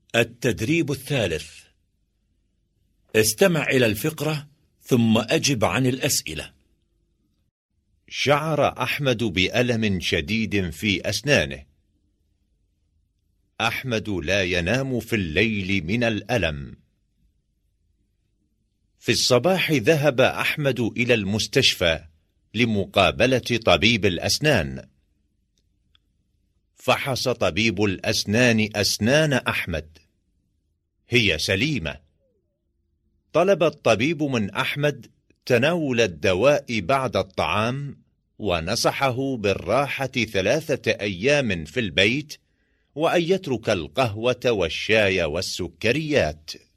التدريب الثالث. استمع إلى الفقرة ثم أجب عن الأسئلة. شعر أحمد بألم شديد في أسنانه. أحمد لا ينام في الليل من الألم. في الصباح ذهب أحمد إلى المستشفى لمقابلة طبيب الأسنان. فحص طبيب الأسنان أسنان أحمد، هي سليمة. طلب الطبيب من أحمد تناول الدواء بعد الطعام، ونصحه بالراحة 3 أيام في البيت، وأن يترك القهوة والشاي والسكريات.